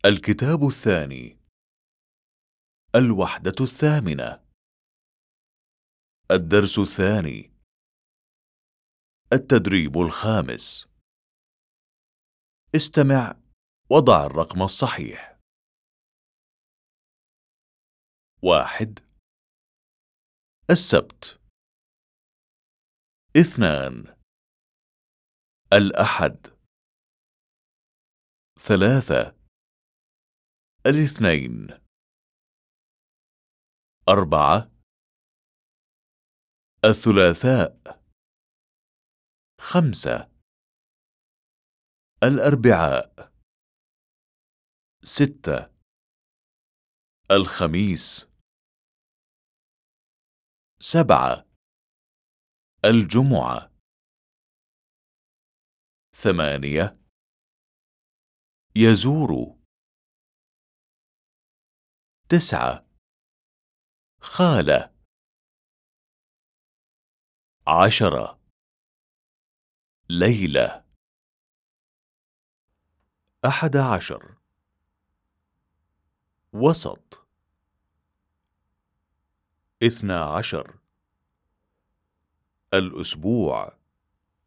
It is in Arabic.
الكتاب الثاني. الوحدة الثامنة. الدرس الثاني. التدريب الخامس. استمع وضع الرقم الصحيح. 1. السبت. 2. الأحد. 3. الاثنين. 4. الثلاثاء. 5. الأربعاء. 6. الخميس. 7. الجمعة. 8. يزور. 9. خالة. 10. ليلة. 11. وسط. 12. الأسبوع.